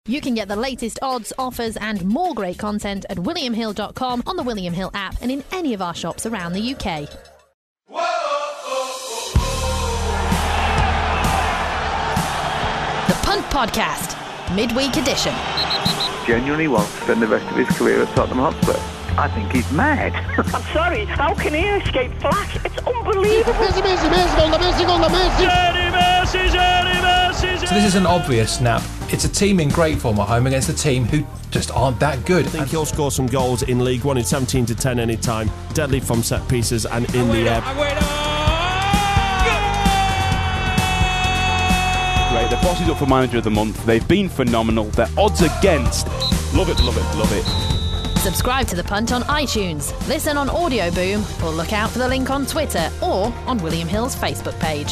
You can get the latest odds, offers and more great content at williamhill.com, on the William Hill app and in any of our shops around the UK. The Punt Podcast, midweek edition. Genuinely wants to spend the rest of his career at Tottenham Hotspur. I think he's mad. I'm sorry, how can he escape flash? It's unbelievable. So this is an obvious snap. It's a team in great form at home against a team who just aren't that good. I think he'll score some goals in League One in 17-10 any time. Deadly from set pieces and in the air. Great, the boss is up for Manager of the Month. They've been phenomenal. Their odds against. Love it, love it, love it. Subscribe to The Punt on iTunes, listen on Audio Boom, or look out for the link on Twitter or on William Hill's Facebook page.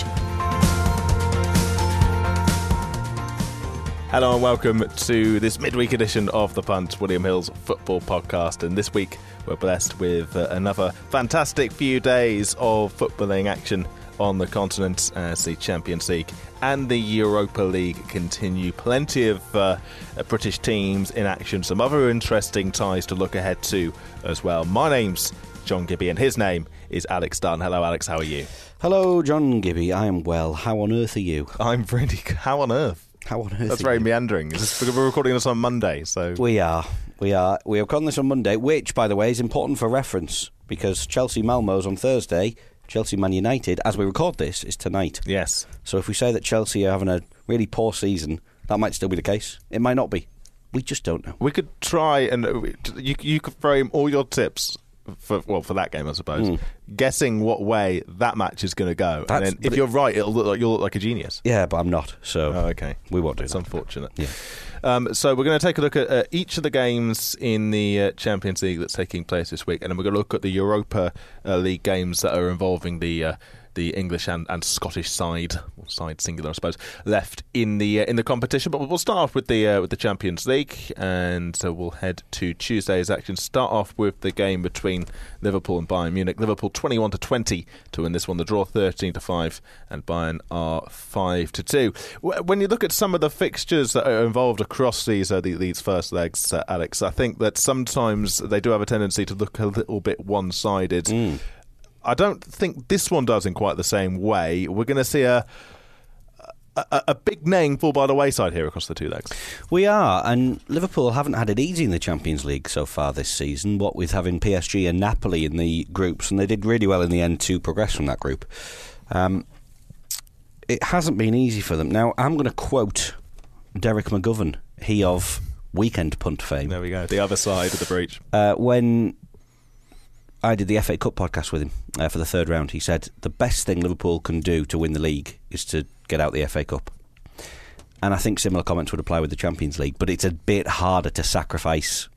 Hello and welcome to this midweek edition of The Punt, William Hill's football podcast. And this week we're blessed with another fantastic few days of footballing action on the continent as the Champions League and the Europa League continue. Plenty of British teams in action, some other interesting ties to look ahead to as well. My name's John Gibby and his name is Alex Dunn. Hello Alex, how are you? Hello John Gibby, I am well. How on earth are you? I'm really good. How on earth? How on earth? That's very meandering. Is this because we're recording this on Monday? So We are recording this on Monday, which, by the way, is important for reference because Chelsea Malmo's on Thursday. Chelsea Man United, as we record this, is tonight. Yes. So if we say that Chelsea are having a really poor season, that might still be the case. It might not be. We just don't know. We could try and you could frame all your tips for that game, I suppose, guessing what way that match is going to go. And then if you're right, you'll look like a genius. Yeah, but I'm not. So okay, we won't do that. It's unfortunate. Yeah. So we're going to take a look at each of the games in the Champions League that's taking place this week, and then we're going to look at the Europa League games that are involving the English and Scottish side, or side singular, I suppose, left in the competition. But we'll start off with the Champions League, and so we'll head to Tuesday's action. Start off with the game between Liverpool and Bayern Munich. Liverpool 21-20 to win this one. The draw 13-5, and Bayern are 5-2. When you look at some of the fixtures that are involved across these first legs, Alex, I think that sometimes they do have a tendency to look a little bit one-sided. I don't think this one does in quite the same way. We're going to see a big name fall by the wayside here across the two legs. We are, and Liverpool haven't had it easy in the Champions League so far this season, what with having PSG and Napoli in the groups, and they did really well in the end to progress from that group. It hasn't been easy for them. Now, I'm going to quote Derek McGovern, he of Weekend Punt fame. There we go, the other side of the breach. When I did the FA Cup podcast with him for the third round, he said the best thing Liverpool can do to win the league is to get out the FA Cup. And I think similar comments would apply with the Champions League, but it's a bit harder to sacrifice.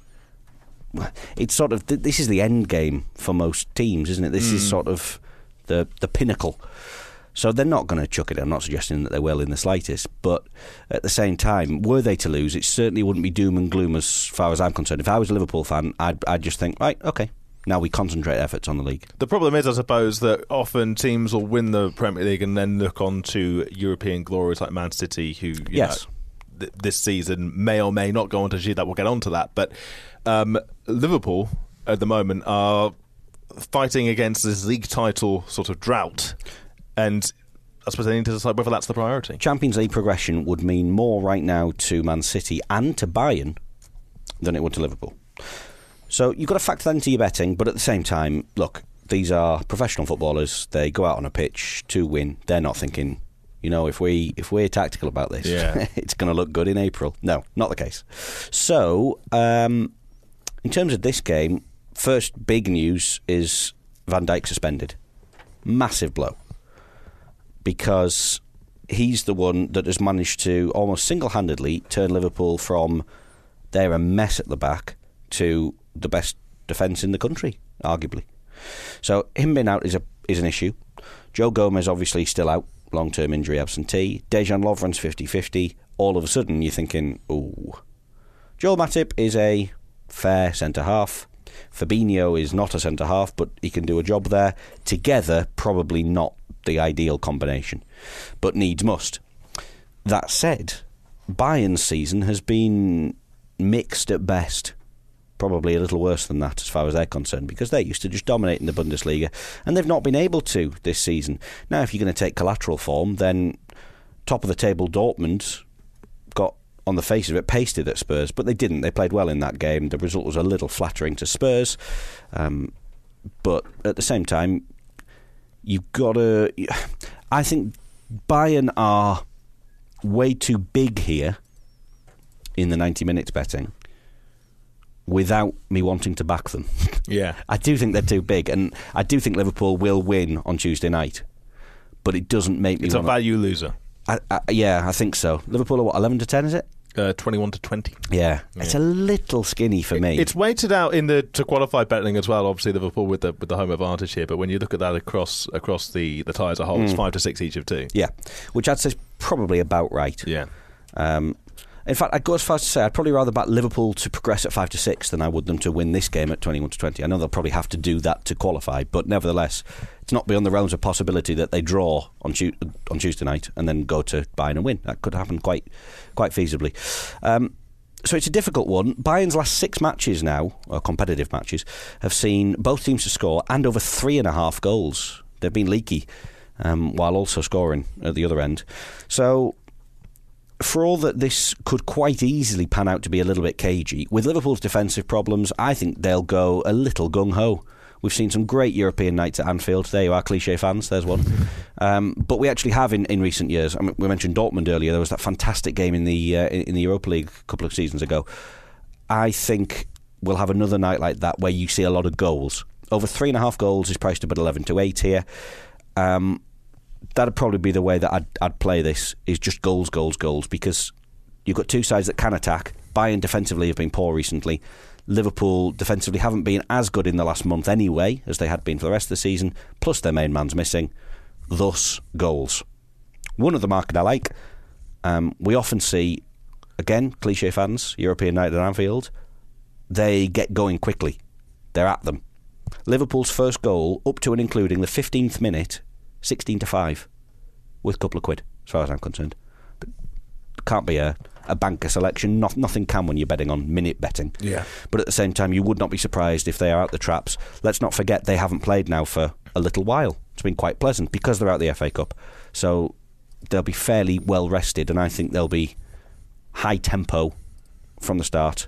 It's sort of, this is the end game for most teams, isn't it? This is sort of the pinnacle. So they're not going to chuck it. I'm not suggesting that they will in the slightest, but at the same time, were they to lose, it certainly wouldn't be doom and gloom as far as I'm concerned. If I was a Liverpool fan, I'd just think, right, okay, now we concentrate efforts on the league. The problem is, I suppose, that often teams will win the Premier League and then look on to European glories like Man City, who this season may or may not go on to achieve that. We'll get on to that. But Liverpool, at the moment, are fighting against this league title sort of drought. And I suppose they need to decide whether that's the priority. Champions League progression would mean more right now to Man City and to Bayern than it would to Liverpool. So you've got to factor that into your betting, but at the same time, look, these are professional footballers. They go out on a pitch to win. They're not thinking, if we're tactical about this, it's going to look good in April. No, not the case. So, in terms of this game, first big news is Van Dijk suspended. Massive blow. Because he's the one that has managed to almost single-handedly turn Liverpool from they're a mess at the back to the best defence in the country, arguably. So him being out is an issue. Joe Gomez obviously still out, long-term injury absentee. Dejan Lovren's 50-50. All of a sudden you're thinking, ooh. Joel Matip is a fair centre-half. Fabinho is not a centre-half, but he can do a job there. Together, probably not the ideal combination, but needs must. That said, Bayern's season has been mixed at best. Probably a little worse than that as far as they're concerned, because they used to just dominate in the Bundesliga, and they've not been able to this season. Now, if you're going to take collateral form, then top of the table Dortmund got, on the face of it, pasted at Spurs, but they didn't. They played well in that game. The result was a little flattering to Spurs, but at the same time, you've got to... I think Bayern are way too big here in the 90 minutes betting without me wanting to back them. Yeah. I do think they're too big, and I do think Liverpool will win on Tuesday night, but it doesn't make me... It's a value loser. I think so. Liverpool are what, 11 to 10, is it? 21 to 20. Yeah. It's a little skinny for me. It's weighted out in the to qualify betting as well. Obviously, Liverpool with the home advantage here, but when you look at that across the tie as a whole, it's 5 to 6 each of two. Yeah, which I'd say is probably about right. Yeah. In fact, I'd go as far as to say I'd probably rather bet Liverpool to progress at 5 to 6 than I would them to win this game at 21 to 20. I know they'll probably have to do that to qualify, but nevertheless, it's not beyond the realms of possibility that they draw on Tuesday night and then go to Bayern and win. That could happen quite feasibly. So it's a difficult one. Bayern's last 6 matches now, or competitive matches, have seen both teams to score and over 3.5 goals. They've been leaky while also scoring at the other end. So for all that this could quite easily pan out to be a little bit cagey, with Liverpool's defensive problems, I think they'll go a little gung-ho. We've seen some great European nights at Anfield. There you are, cliché fans, there's one. But we actually have in recent years, I mean, we mentioned Dortmund earlier, there was that fantastic game in the Europa League a couple of seasons ago. I think we'll have another night like that where you see a lot of goals. Over 3.5 goals is priced about 11 to 8 here. That'd probably be the way that I'd play this, is just goals, because you've got two sides that can attack. Bayern defensively have been poor recently. Liverpool defensively haven't been as good in the last month anyway as they had been for the rest of the season, plus their main man's missing. Thus, goals. One of the market I like, we often see, again, cliché fans, European night at Anfield, they get going quickly. They're at them. Liverpool's first goal, up to and including the 15th minute, 16 to 5, with a couple of quid, as far as I'm concerned. Can't be a banker selection. Nothing can when you're betting on minute betting. Yeah. But at the same time, you would not be surprised if they are out the traps. Let's not forget they haven't played now for a little while. It's been quite pleasant because they're out the FA Cup. So they'll be fairly well rested, and I think they'll be high tempo from the start.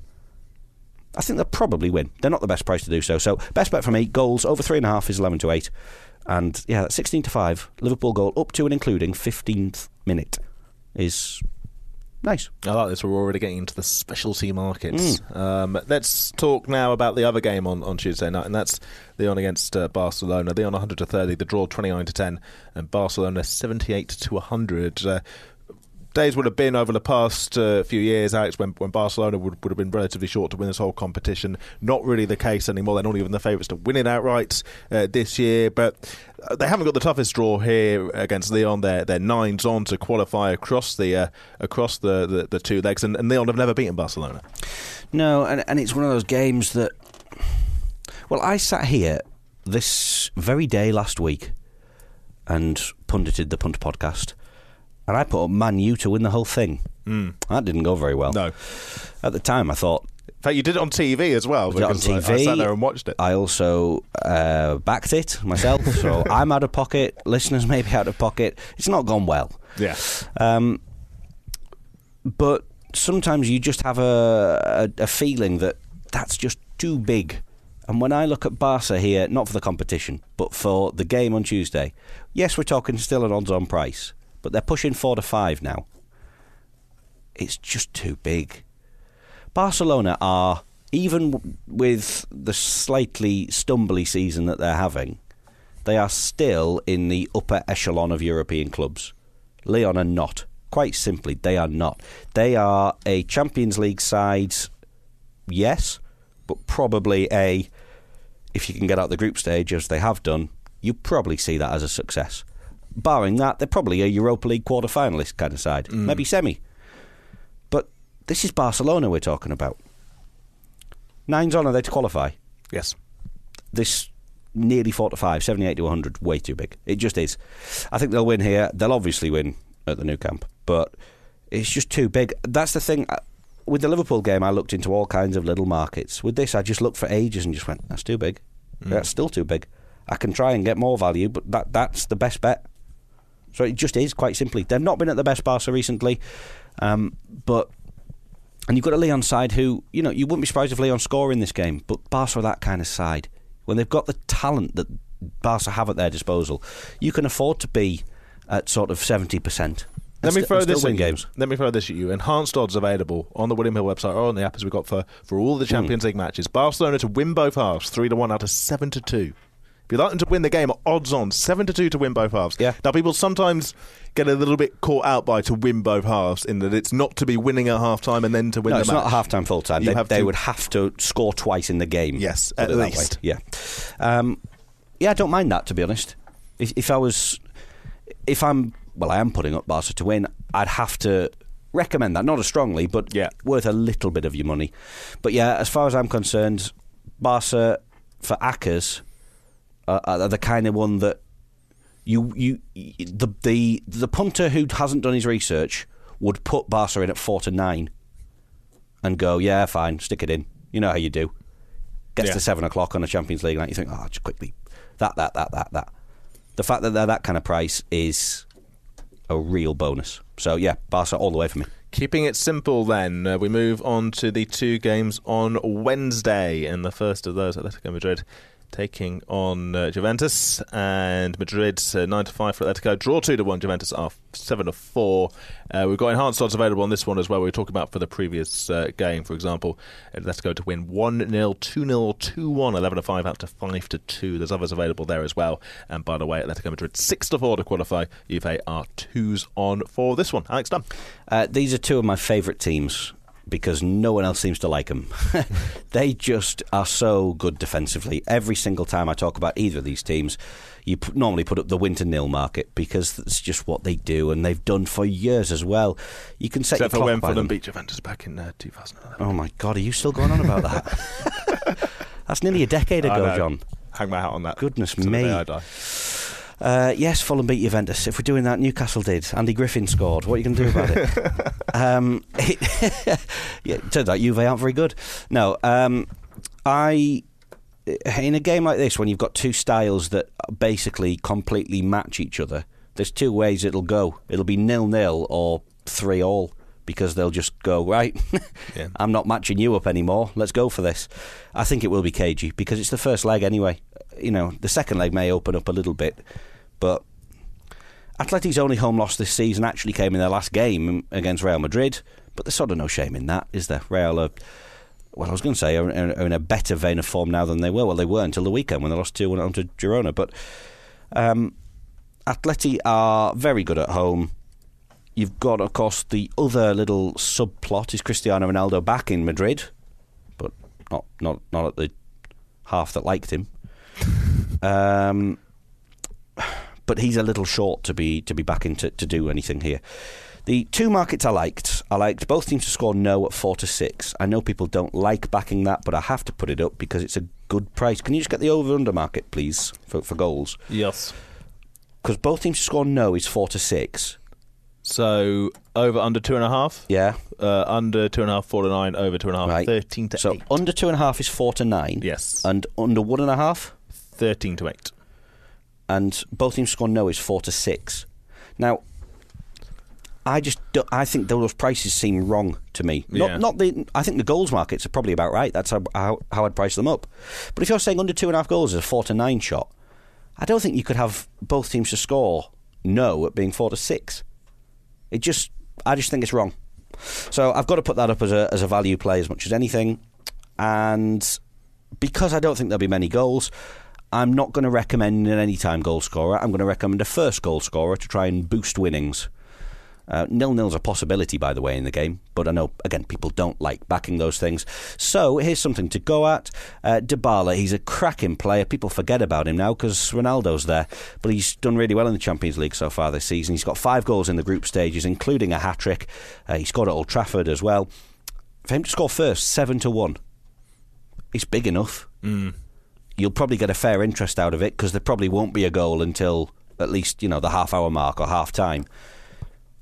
I think they'll probably win. They're not the best price to do so. So best bet for me, goals over 3.5 is 11 to 8. And yeah, that's 16 to 5. Liverpool goal up to and including 15th minute is nice. I like this. We're already getting into the specialty markets. Let's talk now about the other game on Tuesday night, and that's Lyon against Barcelona. Lyon 100 to 30, the draw 29 to 10, and Barcelona 78 to 100. Days would have been over the past few years, Alex, when Barcelona would have been relatively short to win this whole competition. Not really the case anymore. They're not even the favourites to win it outright this year, but they haven't got the toughest draw here against Lyon. They're 9s on to qualify across the two legs, and Lyon have never beaten Barcelona. No, and it's one of those games that... Well, I sat here this very day last week and pundited the Punt podcast, and I put up Man U to win the whole thing. That didn't go very well. No. At the time, I thought... In fact, you did it on TV as well. I did it on TV. I sat there and watched it. I also backed it myself, so I'm out of pocket. Listeners may be out of pocket. It's not gone well. Yeah. But sometimes you just have a feeling that that's just too big. And when I look at Barca here, not for the competition, but for the game on Tuesday, yes, we're talking still an odds-on price, but they're pushing 4 to 5 now. It's just too big. Barcelona are, even with the slightly stumbly season that they're having, they are still in the upper echelon of European clubs. Lyon are not. Quite simply, they are not. They are a Champions League side, yes, but probably if you can get out the group stage, as they have done, you probably see that as a success. Barring that, they're probably a Europa League quarter-finalist kind of side, maybe semi. But this is Barcelona we're talking about. 9's on, are they to qualify? Yes. This nearly 4 to 5, 78 to 100, way too big. It just is. I think they'll win here. They'll obviously win at the Nou Camp, but It's just too big. That's the thing. With the Liverpool game, I looked into all kinds of little markets. With this, I just looked for ages and just went, that's too big. That's still too big. I can try and get more value, but that's the best bet. So it just is, quite simply. They've not been at the best Barca recently, but... And you've got a Leon side who, you wouldn't be surprised if Leon score in this game, but Barca are that kind of side. When they've got the talent that Barca have at their disposal, you can afford to be at sort of 70%. Let me throw this at you. Enhanced odds available on the William Hill website or on the app as we've got for all the Champions League matches. Barcelona to win both halves, 3-1 out of 7-2. If you'd like them to win the game, odds on 7-2 to win both halves. Yeah. Now, people sometimes get a little bit caught out by to win both halves, in that it's not to be winning at half time and then to win the match. No, it's not half time, full time. They would have to score twice in the game. Yes, at least. Yeah. I don't mind that, to be honest. I am putting up Barca to win, I'd have to recommend that. Not as strongly, but worth a little bit of your money. But yeah, as far as I'm concerned, Barca for Akkers are the kind of one that the punter who hasn't done his research would put Barca in at 4-9 and go, yeah, fine, stick it in. You know how you do. Gets to 7 o'clock on a Champions League night, you think, just quickly, that. The fact that they're that kind of price is a real bonus. So yeah, Barca all the way for me. Keeping it simple then, we move on to the two games on Wednesday, and the first of those, Atletico Madrid taking on Juventus, and Madrid 9-5 for Atletico, draw 2-1. Juventus are 7-4. We've got enhanced odds available on this one as well. We were talking about for the previous game, for example, Atletico to win 1-0, 2-0, or 2-1, 11-5 out to 5-2. There's others available there as well. And by the way, Atletico Madrid 6-4 to qualify. Juve are 2s on for this one. Alex Dunn. These are two of my favourite teams, because no one else seems to like them. They just are so good defensively. Every single time I talk about either of these teams, you normally put up the win to nil market, because that's just what they do, and they've done for years as well. You can set Except your clock for by when them. Fulham beat Juventus back in 2011. Oh my God, are you still going on about that? That's nearly a decade ago, John. Hang my hat on that. Goodness Till the me. day I die. Yes, Fulham beat Juventus. If we're doing that, Newcastle did. Andy Griffin scored. What are you going to do about it? It turns out Juve aren't very good. No, in a game like this, when you've got two styles that basically completely match each other, there's two ways it'll go. It'll be 0-0 or 3-3, because they'll just go, right, I'm not matching you up anymore, let's go for this. I think it will be cagey, because it's the first leg anyway. The second leg may open up a little bit, but Atleti's only home loss this season actually came in their last game against Real Madrid, but there's sort of no shame in that, is there? Real are in a better vein of form now than they were. Well, they were until the weekend when they lost 2-1 to Girona, but Atleti are very good at home. You've got, of course, the other little subplot is Cristiano Ronaldo back in Madrid, but not at the half that liked him. But he's a little short to be back in to do anything here. The two markets I liked both teams to score no at 4-6. I know people don't like backing that, but I have to put it up because it's a good price. Can you just get the over-under market, please, for goals? Yes. Because both teams to score no is 4-6. So over under 2.5. Yeah. Under 2.5, 4-9. Over 2.5, right. 13-8. So under 2.5 is 4-9. Yes. And under 1.5, 13-8. And both teams score no is 4-6. Now, I think those prices seem wrong to me. Yeah. I think the goals markets are probably about right. That's how I'd price them up. But if you're saying under 2.5 goals is a 4-9 shot, I don't think you could have both teams to score no at being 4-6. I just think it's wrong. So I've got to put that up as a value play as much as anything. And because I don't think there'll be many goals, I'm not going to recommend an anytime goal scorer. I'm going to recommend a first goal scorer to try and boost winnings. 0-0's a possibility, by the way, in the game, but I know, again, people don't like backing those things. So here's something to go at. Dybala, he's a cracking player. People forget about him now because Ronaldo's there, but he's done really well in the Champions League so far this season. He's got 5 goals in the group stages, including a hat-trick. He scored at Old Trafford as well. For him to score first, 7-1, it's big enough. You'll probably get a fair interest out of it because there probably won't be a goal until at least, the half-hour mark or half-time.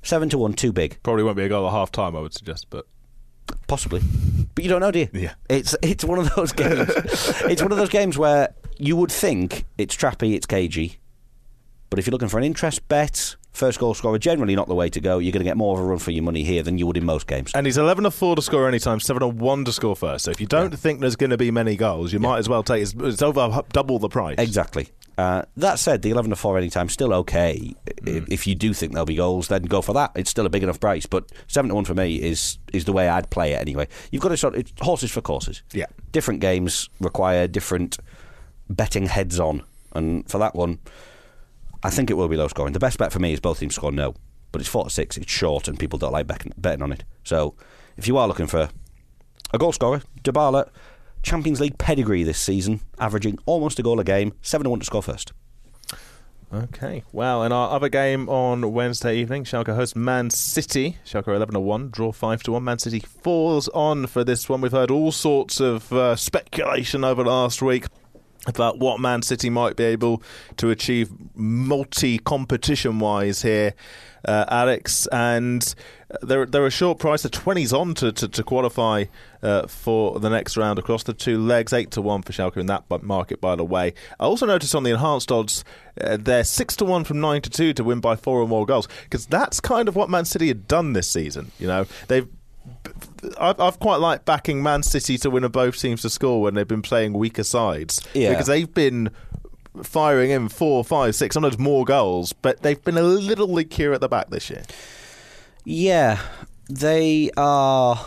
7-1, too big. Probably won't be a goal at half time, I would suggest, but Possibly. But you don't know, do you? Yeah. It's one of those games. It's one of those games where you would think it's trappy, it's cagey. But if you're looking for an interest bet, first goal scorer, generally not the way to go. You're going to get more of a run for your money here than you would in most games. And he's 11-4 to score any time, 7-1 to score first. So if you don't think there's going to be many goals, you might as well take it's over double the price. Exactly. That said, the 11-4 any time still okay. If you do think there'll be goals, then go for that. It's still a big enough price. But 7-1 for me is the way I'd play it anyway. You've got to it's horses for courses. Yeah. Different games require different betting heads on, and for that one, I think it will be low scoring. The best bet for me is both teams score no, but it's 4-6. It's short, and people don't like betting on it. So, if you are looking for a goal scorer, Dybala, Champions League pedigree this season, averaging almost a goal a game, 7-1 to score first. Okay. Well, in our other game on Wednesday evening, Schalke hosts Man City. Schalke are 11-1, draw 5-1. Man City falls on for this one. We've heard all sorts of speculation over last week about what Man City might be able to achieve multi-competition-wise here, Alex. And they're a short price. The 20's on to qualify for the next round across the two legs. 8-1 for Schalke in that market, by the way. I also noticed on the enhanced odds, they're 6-1 from 9-2 to win by 4 or more goals, because that's kind of what Man City had done this season. You know, I've quite liked backing Man City to win, and both teams to score when they've been playing weaker sides, because they've been firing in 4, 5, 6, sometimes more goals, but they've been a little leakier at the back this year. Yeah, they are.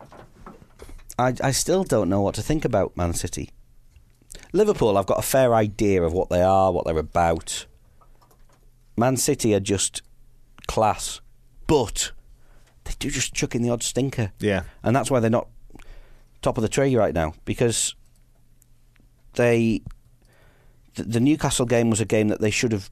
I still don't know what to think about Man City. Liverpool, I've got a fair idea of what they are, what they're about. Man City are just class, but they do just chuck in the odd stinker. Yeah. And that's why they're not top of the tree right now, because the Newcastle game was a game that they should have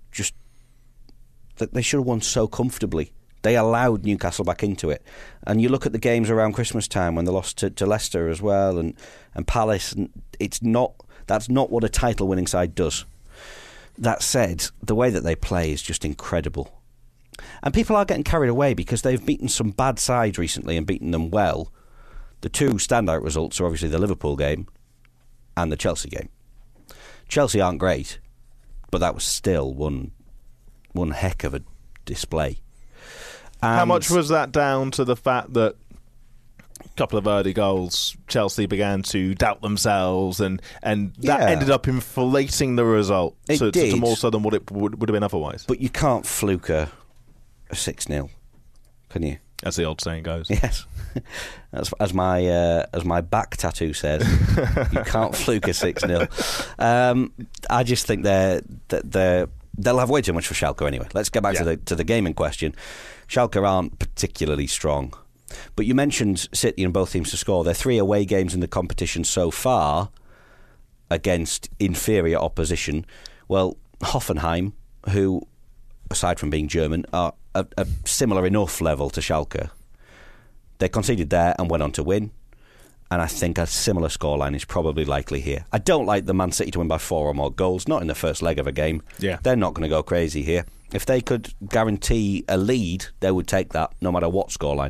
won so comfortably. They allowed Newcastle back into it. And you look at the games around Christmas time when they lost to Leicester as well, and Palace, and that's not what a title winning side does. That said, the way that they play is just incredible. And people are getting carried away because they've beaten some bad sides recently and beaten them well. The two standout results are obviously the Liverpool game and the Chelsea game. Chelsea aren't great, but that was still one heck of a display. And how much was that down to the fact that a couple of early goals, Chelsea began to doubt themselves, and that ended up inflating the result to more so than what it would have been otherwise? But you can't fluke a 6-0, can you? As the old saying goes. Yes, as my back tattoo says, you can't fluke a 6-0. I just think they'll have way too much for Schalke anyway. Let's get back to the game in question. Schalke aren't particularly strong, but you mentioned City and both teams to score. They're 3 away games in the competition so far against inferior opposition. Well, Hoffenheim, who, aside from being German, are a similar enough level to Schalke. They conceded there and went on to win, and I think a similar scoreline is probably likely here. I don't like the Man City to win by 4 or more goals, not in the first leg of a game. Yeah. They're not going to go crazy here. If they could guarantee a lead, they would take that no matter what scoreline.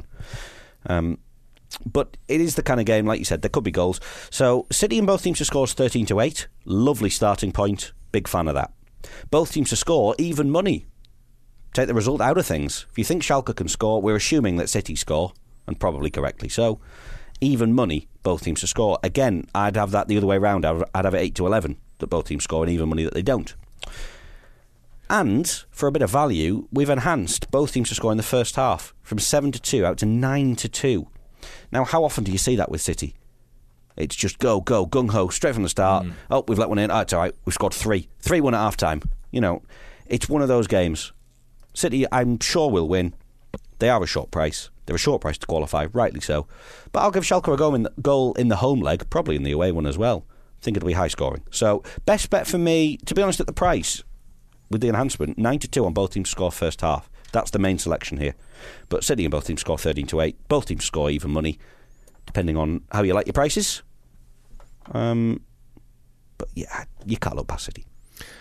But it is the kind of game, like you said, there could be goals. So City and both teams to score is 13-8. Lovely starting point. Big fan of that. Both teams to score, even money. Take the result out of things. If you think Schalke can score, we're assuming that City score, and probably correctly so. Even money, both teams to score. Again, I'd have that the other way around. I'd have it 8-11, that both teams score, and even money that they don't. And, for a bit of value, we've enhanced both teams to score in the first half, from 7-2 out to 9-2. Now, how often do you see that with City? It's just go, gung-ho, straight from the start. Oh, we've let one in. Oh, it's all right. We've scored 3. 3-1 at half-time. You know, it's one of those games. City, I'm sure, will win. They are a short price. They're a short price to qualify, rightly so. But I'll give Schalke a goal in the home leg, probably in the away one as well. I think it'll be high scoring. So, best bet for me, to be honest, at the price, with the enhancement, 9-2 on both teams to score first half. That's the main selection here. But City and both teams score 13-8. Both teams score even money, depending on how you like your prices. But yeah, you can't look past City.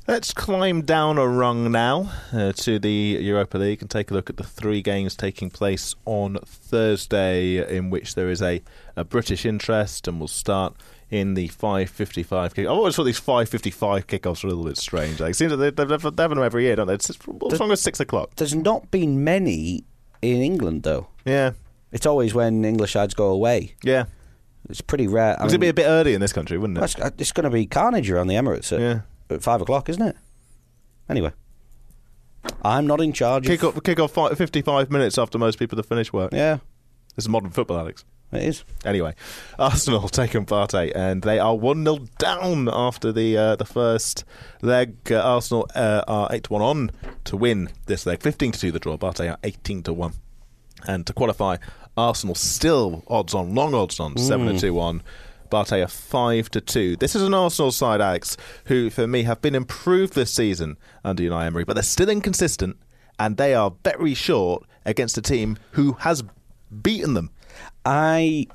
Let's climb down a rung now to the Europa League and take a look at the 3 games taking place on Thursday, in which there is a British interest, and we'll start in the 5:55 kick. I've always thought these 5:55 kickoffs are a little bit strange. Like, it seems that they have them every year, don't they? What's wrong with 6 o'clock? There's not been many in England, though. Yeah. It's always when English sides go away. Yeah. It's pretty rare. It'd be a bit early in this country, wouldn't it? It's going to be carnage around the Emirates at 5 o'clock, isn't it? Anyway, I'm not in charge. Kick off 55 minutes after most people have finished work. Yeah. This is modern football, Alex. It is. Anyway, Arsenal take on Partey, and they are 1-0 down after the first leg. Arsenal are 8-1 on to win this leg. 15-2 the draw. Partey are 18-1. And to qualify, Arsenal still long odds on, 7-2 on. Partey are 5-2. This is an Arsenal side, Alex, who for me have been improved this season under Unai Emery, but they're still inconsistent, and they are very short against a team who has beaten them. I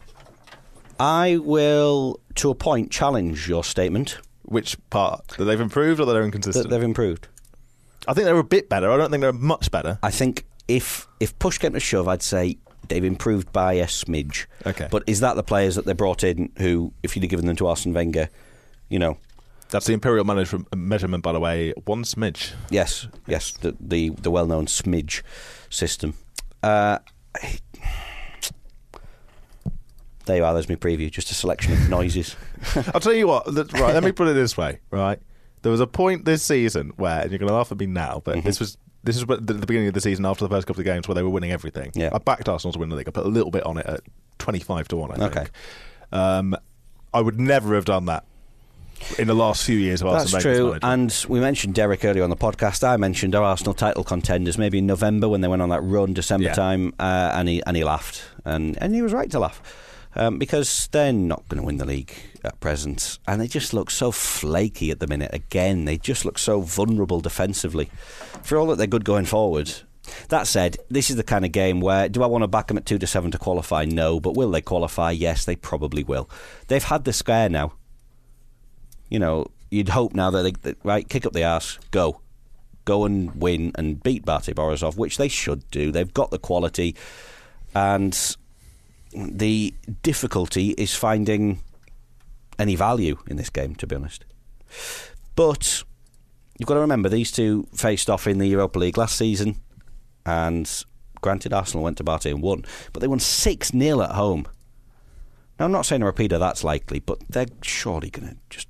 will, to a point, challenge your statement. Which part? That they've improved or that they're inconsistent? That they've improved. I think they're a bit better. I don't think they're much better. I think if push came to shove, I'd say they've improved by a smidge. Okay. But is that the players that they brought in who, if you'd have given them to Arsene Wenger, you know... That's the imperial measurement, by the way, 1 smidge. Yes, the well-known smidge system. There you are, there's my preview, just a selection of noises. I'll tell you what, right, let me put it this way, right? There was a point this season where, and you're going to laugh at me now, but this was the beginning of the season after the first couple of games where they were winning everything. Yeah. I backed Arsenal to win the league. I put a little bit on it at 25-1, I think. Okay. I would never have done that in the last few years of Arsenal. That's true, and we mentioned Derek earlier on the podcast. I mentioned our Arsenal title contenders maybe in November when they went on that run, December time, and he laughed, and he was right to laugh. Because they're not going to win the league at present, and they just look so flaky at the minute. Again, they just look so vulnerable defensively. For all that they're good going forward. That said, this is the kind of game where, do I want to back them at 2-7 to qualify? No, but will they qualify? Yes, they probably will. They've had the scare now. You know, you'd hope now that they right, kick up the arse, go and win and beat Bate Borisov, which they should do. They've got the quality, and the difficulty is finding any value in this game, to be honest. But you've got to remember, these two faced off in the Europa League last season, and granted, Arsenal went to Bate and won, but they won 6-0 at home. Now, I'm not saying a repeat of that's likely, but they're surely going to just...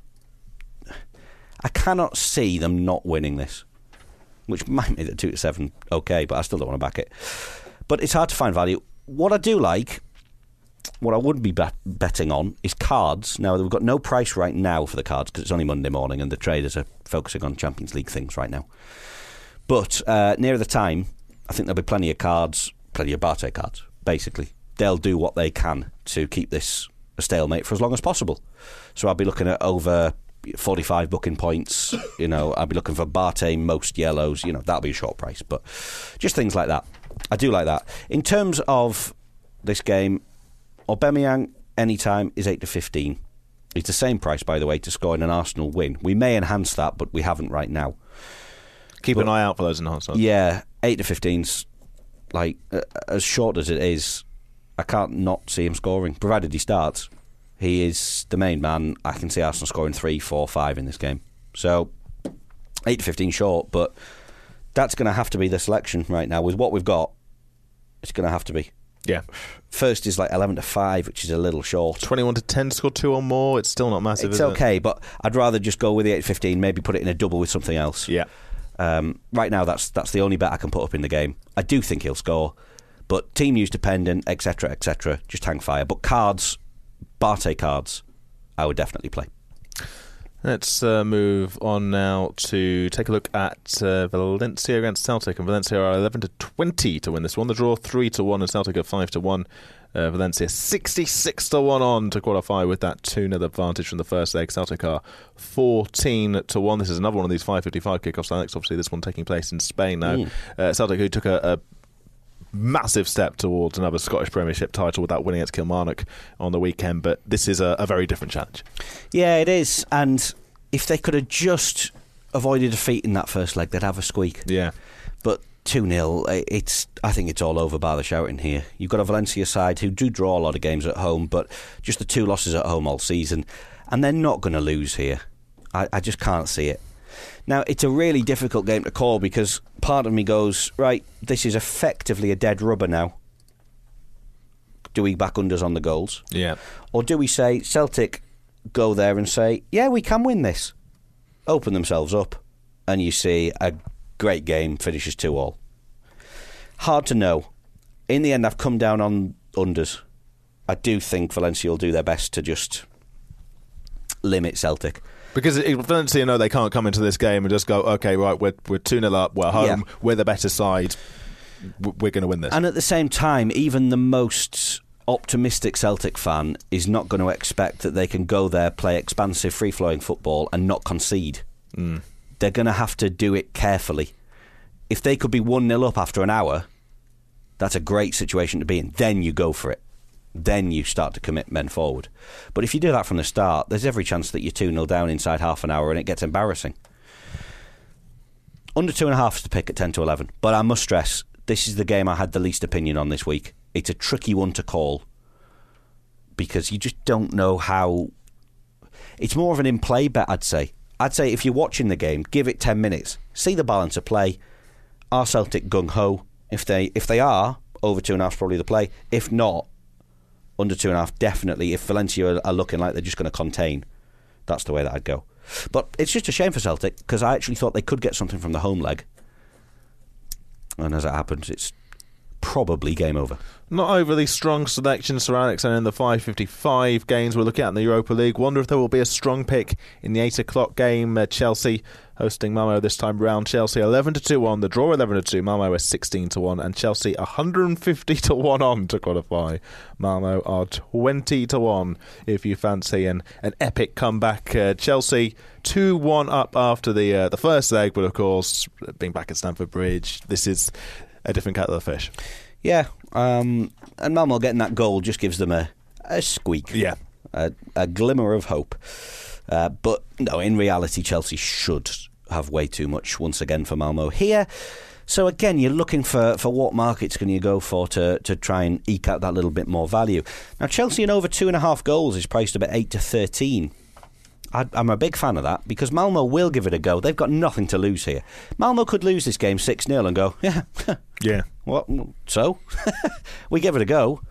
I cannot see them not winning this, which might make it 2-7 okay, but I still don't want to back it. But it's hard to find value. What I do like, what I would be betting on, is cards. Now, we've got no price right now for the cards because it's only Monday morning and the traders are focusing on Champions League things right now. But near the time, I think there'll be plenty of cards, plenty of Bate cards, basically. They'll do what they can to keep this a stalemate for as long as possible. So I'll be looking at over 45 booking points. You know, I'll be looking for Bate most yellows. You know, that'll be a short price. But just things like that. I do like that. In terms of this game, Aubameyang anytime is 8-15. It's the same price, by the way, to score in an Arsenal win. We may enhance that, but we haven't right now. Keep an eye out for those enhancements. Yeah, 8-15's like as short as it is. I can't not see him scoring, provided he starts. He is the main man. I can see Arsenal scoring 3, 4, 5 in this game. So 8-15 short, but that's going to have to be the selection right now. With what we've got, it's going to have to be. Yeah. First is like 11-5, which is a little short. 21-10 score 2 or more. It's still not massive. It's okay, but I'd rather just go with the 8-15. Maybe put it in a double with something else. Yeah. Right now, that's the only bet I can put up in the game. I do think he'll score, but team news dependent, etc., etc. Just hang fire. But cards, Bate cards, I would definitely play. Let's move on now to take a look at Valencia against Celtic. And Valencia are 11-20 to win this one. The draw 3-1 and Celtic are 5-1. Valencia 66-1 on to qualify with that 2-0 advantage from the first leg. Celtic are 14-1. This is another one of these 5:55 kickoffs, Alex. Obviously, this one taking place in Spain now. Celtic, who took a massive step towards another Scottish Premiership title with that winning against Kilmarnock on the weekend, but this is a very different challenge. Yeah, it is. And if they could have just avoid a defeat in that first leg, they'd have a squeak. Yeah. But 2-0, I think it's all over by the shouting here. You've got a Valencia side who do draw a lot of games at home, but just the 2 losses at home all season, and they're not going to lose here. I just can't see it. Now, it's a really difficult game to call because part of me goes, right, this is effectively a dead rubber now. Do we back unders on the goals? Yeah. Or do we say, Celtic go there and say, yeah, we can win this. Open themselves up, and you see a great game, finishes 2-2. Hard to know. In the end, I've come down on unders. I do think Valencia will do their best to just limit Celtic. Because Valencia know they can't come into this game and just go, okay, right, we're 2-0 up, we're home, we're the better side, we're going to win this. And at the same time, even the most optimistic Celtic fan is not going to expect that they can go there, play expansive, free-flowing football and not concede. They're going to have to do it carefully. If they could be 1-0 up after an hour, that's a great situation to be in. Then you go for it. Then you start to commit men forward. But if you do that from the start, there's every chance that you're 2-0 down inside half an hour and it gets embarrassing. Under 2.5 is to pick at 10-11. But I must stress, this is the game I had the least opinion on this week. It's a tricky one to call because you just don't know how... It's more of an in-play bet, I'd say. I'd say if you're watching the game, give it 10 minutes. See the balance of play. Are Celtic gung-ho? If they are, over 2.5 is probably the play. If not, under 2.5, definitely. If Valencia are looking like they're just going to contain, that's the way that I'd go. But it's just a shame for Celtic because I actually thought they could get something from the home leg. And as it happens, it's probably game over. Not overly strong selections for Alex, and in the 5:55 games we're looking at in the Europa League. Wonder if there will be a strong pick in the 8 o'clock game. Chelsea hosting Malmo this time round. Chelsea 11-2 the draw 11-2. Malmo are 16-1, and Chelsea 150-1 on to qualify. Malmo are 20-1 if you fancy an epic comeback. Chelsea 2-1 up after the first leg, but of course, being back at Stamford Bridge, this is a different kettle of fish. Yeah, and Malmo getting that goal just gives them a squeak. Yeah. A glimmer of hope. But no, in reality, Chelsea should have way too much once again for Malmo here. So again, you're looking for what markets can you go for to try and eke out that little bit more value. Now, Chelsea in over 2.5 goals is priced about 8-13. I'm a big fan of that because Malmo will give it a go. They've got nothing to lose here. Malmo could lose this game 6-0 and go, yeah. What? So? We give it a go.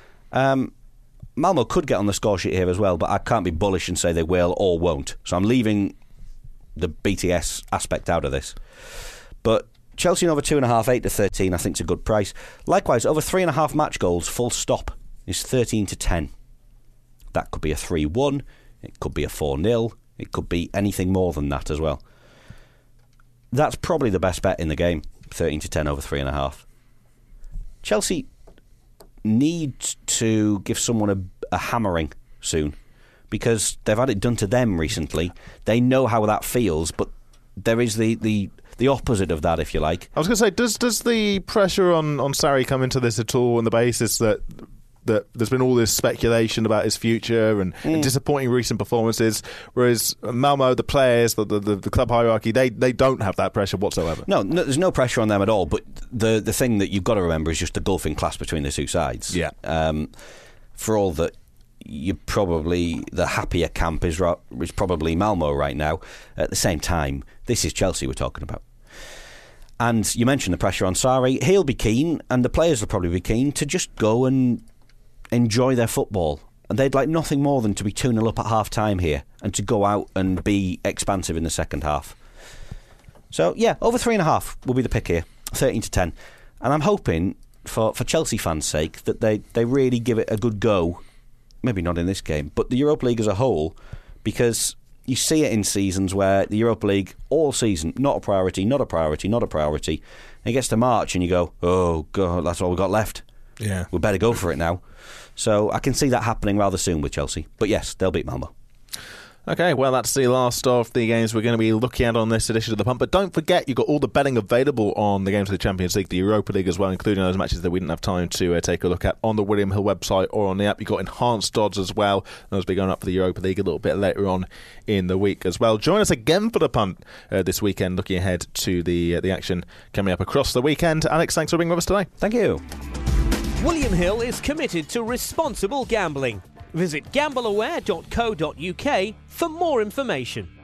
Malmo could get on the score sheet here as well, but I can't be bullish and say they will or won't. So I'm leaving the BTS aspect out of this. But Chelsea in over 2.5, 8-13, I think is a good price. Likewise, over 3.5 match goals, full stop, is 13-10. That could be a 3-1. It could be a 4-0. It could be anything more than that as well. That's probably the best bet in the game, 13-10 over 3.5. Chelsea need to give someone a hammering soon because they've had it done to them recently. They know how that feels, but there is the opposite of that, if you like. I was going to say, does the pressure on Sarri come into this at all on the basis that there's been all this speculation about his future and disappointing recent performances, whereas Malmo, the players, the club hierarchy, they don't have that pressure whatsoever? No, there's no pressure on them at all, but the thing that you've got to remember is just the gulf in class between the two sides. Yeah. For all that, you probably the happier camp is probably Malmo right now. At the same time, this is Chelsea we're talking about. And you mentioned the pressure on Sarri. He'll be keen, and the players will probably be keen to just go and enjoy their football, and they'd like nothing more than to be 2-0 up at half time here and to go out and be expansive in the second half. So yeah, over 3.5 will be the pick here, 13-10, and I'm hoping for Chelsea fans' sake that they really give it a good go. Maybe not in this game, but the Europa League as a whole, because you see it in seasons where the Europa League all season not a priority. And it gets to March and you go, oh god, that's all we've got left. Yeah, we better go for it now. So I can see that happening rather soon with Chelsea. But yes, they'll beat Malmo. Okay, well, that's the last of the games we're going to be looking at on this edition of The Punt. But don't forget, you've got all the betting available on the games of the Champions League, the Europa League as well, including those matches that we didn't have time to take a look at on the William Hill website or on the app. You've got enhanced odds as well. Those will be going up for the Europa League a little bit later on in the week as well. Join us again for The Punt this weekend, looking ahead to the action coming up across the weekend. Alex, thanks for being with us today. Thank you. William Hill is committed to responsible gambling. Visit gambleaware.co.uk for more information.